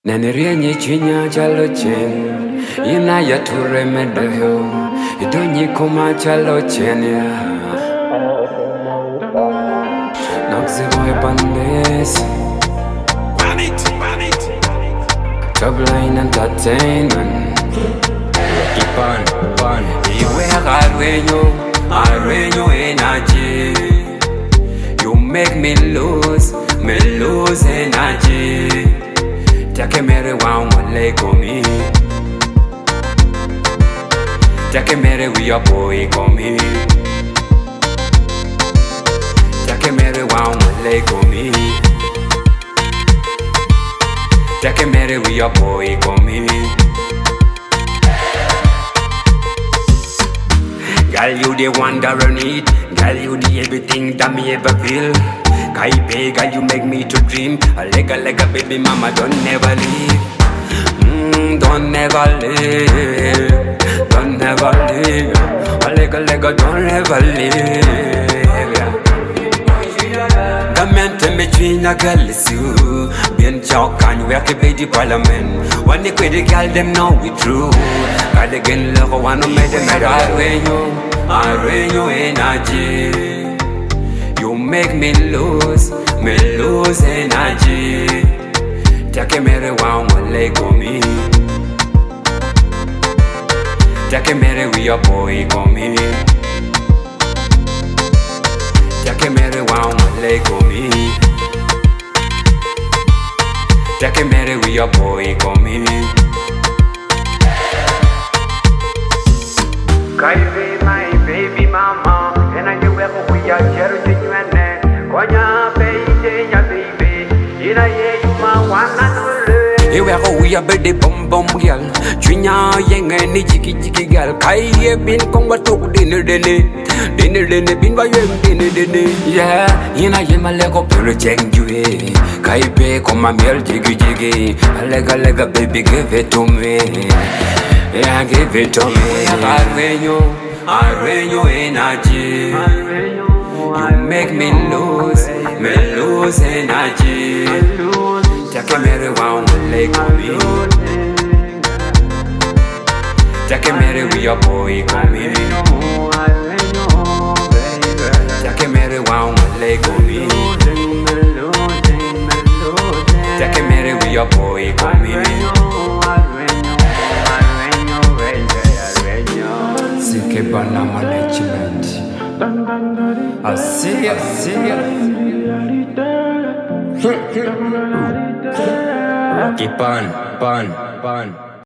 Nanirienye chinya chalo chen Ina ya ture medeho Idonyi kuma chalo chen ya Noxy boy bandes Ban it Top line entertainment Keep on Iwe arwenyo energy You make me lose energy Take mere wa wale komi Take mere we your boy komi Take mere wa wale komi Take mere we your boy komi Girl you the one that run it Girl you the everything that me ever feel Kaipe, girl, you make me to dream. A like a baby mama, don't never leave. Don't never leave. Don't never leave. A like a don't never leave. Government between a girl is you. Bien chalk and work a baby parliament. When they quit the girl, them know we true. God again, love one who made them Arrange energy. You make me lose energy. Take mere wa wale komi. Take mere we your boy komi. Take mere wa wale komi. Take mere we your boy komi. Kaive my baby mama, and I knew where we are cherishing. We are baby bum girl. Chunya yang ni jiki girl. Kai bin kong batuk dinner bin ba dinner. Yeah, ina yema lego pure cheng jue. Kai be koma miel jigi. Lega baby give it to me. Yeah, give it to me. Arrange energy. You make me lose energy. Take mere wa wale komi. Take mere we your boy komi. Take mere wa wale komi. Take mere we your boy komi. Sike bana management. I see Keep on